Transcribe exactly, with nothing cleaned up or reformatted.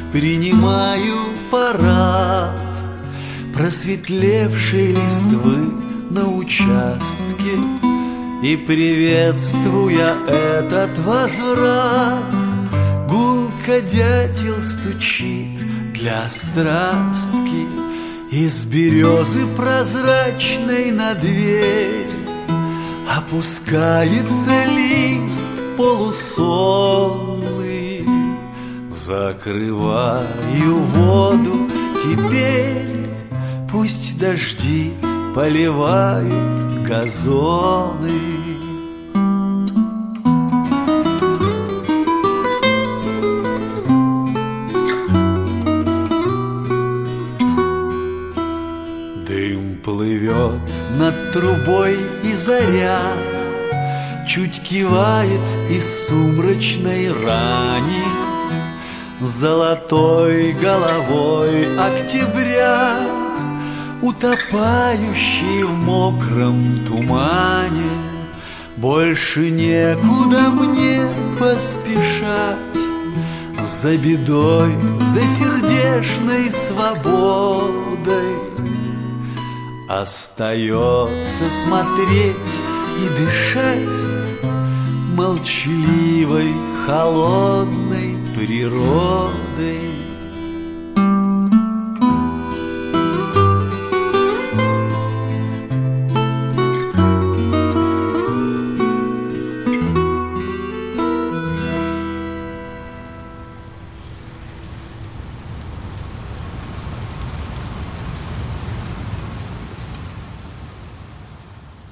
принимаю парад просветлевшей листвы на участке, и, приветствуя этот возврат, гулко дятел стучит для страстки. Из березы прозрачной на дверь опускается лист полусонный. Закрываю воду теперь, пусть дожди поливают газоны. Дым плывет над трубой, и заря чуть кивает из сумрачной рани золотой головой октября, утопающий в мокром тумане. Больше некуда мне поспешать за бедой, за сердечной свободой. Остается смотреть и дышать молчаливой, холодной природой.